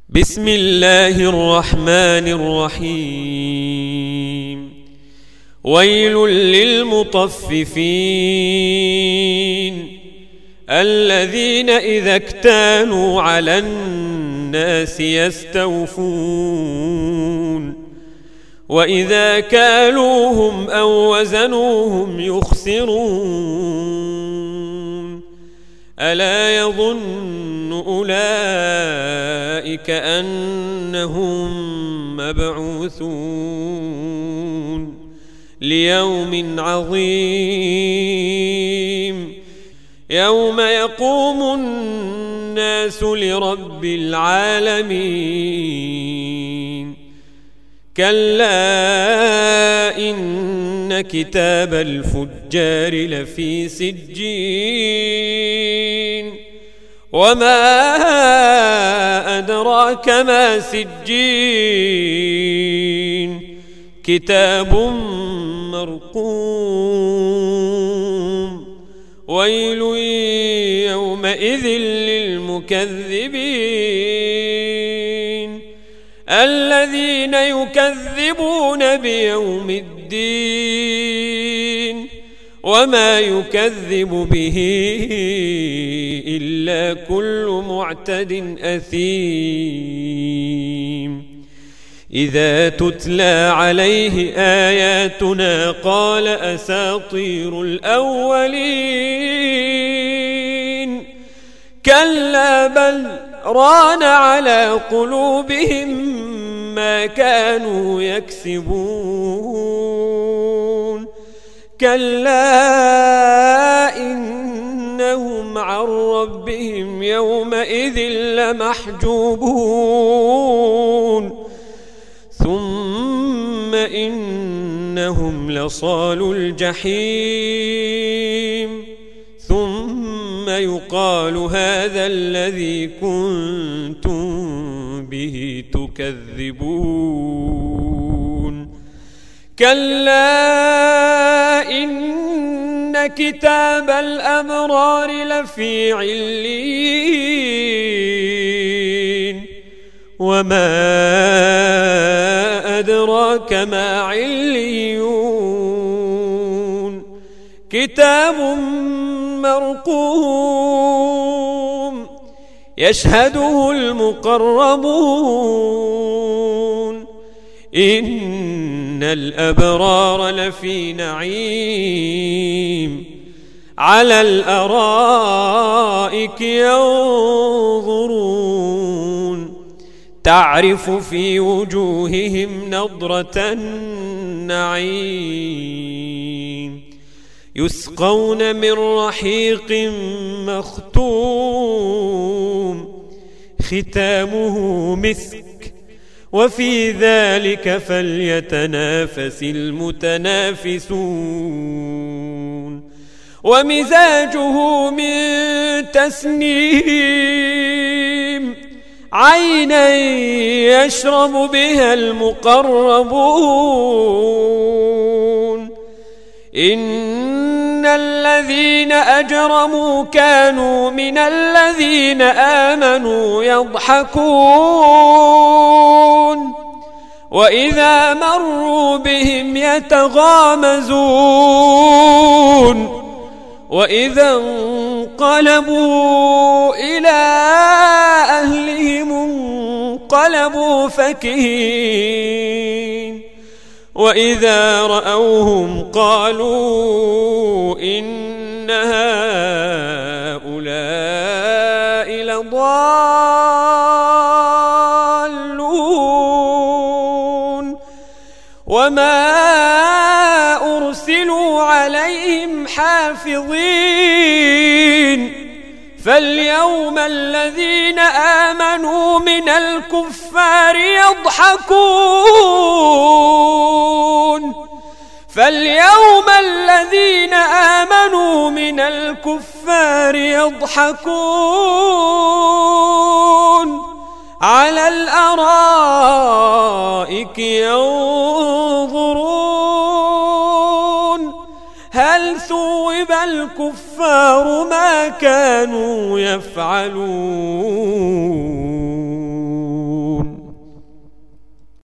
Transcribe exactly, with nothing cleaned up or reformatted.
بسم الله الرحمن الرحيم. ويل للمطففين الذين إذا اكتالوا على الناس يستوفون وإذا كالوهم أو وزنوهم يخسرون. ألا يظن أولئك أنهم مبعوثون ليوم عظيم يوم يقوم الناس لرب العالمين. كلا إن كتاب الفجار لفي سجين وما أدراك ما سجين كتاب مرقوم. ويل يومئذ للمكذبين الذين يكذبون بيوم الدين وما يكذب به إلا كل معتد أثيم. إذا تتلى عليه آياتنا قال أساطير الأولين. كلا بل ران على قلوبهم ما كانوا يكسبون. كلا إنهم عن ربهم يومئذ لمحجوبون ثم إنهم لصالو الجحيم ثم يقال هذا الذي كنتم به تكذبون. كلا إن كتاب الأبرار لفي عليين وما أدراك ما عليون كتاب مرقوم يشهده المقربون. إن الأبرار لفي نعيم على الأرائك ينظرون تعرف في وجوههم نضرة النعيم. يسقون من رحيق مختوم ختامه مسك وفي ذلك فليتنافس المتنافسون. ومزاجه من تسنيم عينا يشرب بها المقربون. إن الذين أجرموا كانوا من الذين آمنوا يضحكون وإذا مروا بهم يتغامزون وإذا انقلبوا إلى أهلهم انقلبوا فكهين وإذا رأوهم قالوا إن هؤلاء لضالون وما أرسلوا عليهم حافظين. فاليوم الذين آمنوا من الكفار يضحكون فاليوم الذين آمنوا من الكفار يضحكون على الأرائك ينظرون هل ثوب الكفار ما كانوا يفعلون.